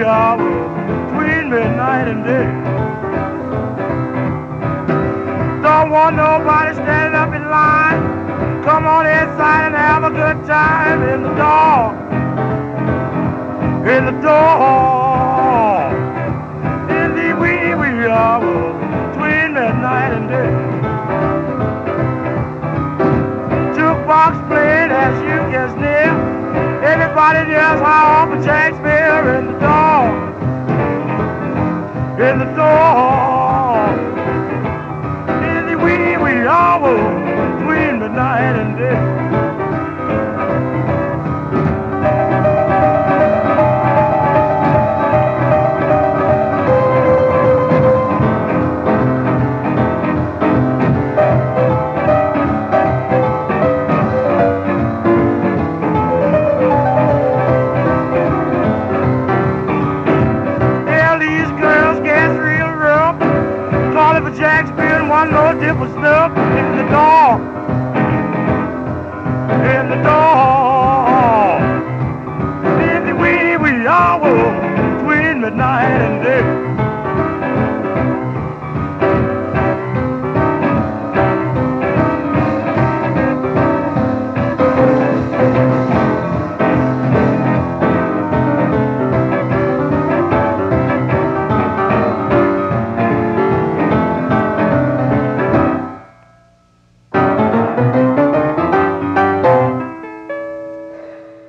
hours between midnight and day. Don't want nobody standing up in line. Come on inside and have a good time in the dark. In the dark. In the wee hours between midnight and day. Jukebox playing as you get near. Everybody just how off Shakespeare in the dark. In the dark. In the wee hours between midnight and day. Shakespeare and one no different stuff.